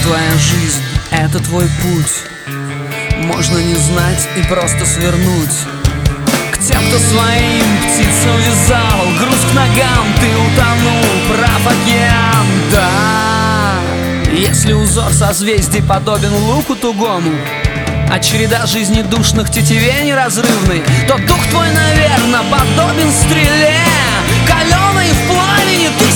твоя жизнь, это твой путь. Можно не знать и просто свернуть к тем, кто своим птицам вязал груз к ногам. Ты утонул, прав океан, да. Если узор созвездий подобен луку тугому, а череда жизнедушных тетивей неразрывной, то дух твой, наверно, подобен стреле, каленой в пламени. Ты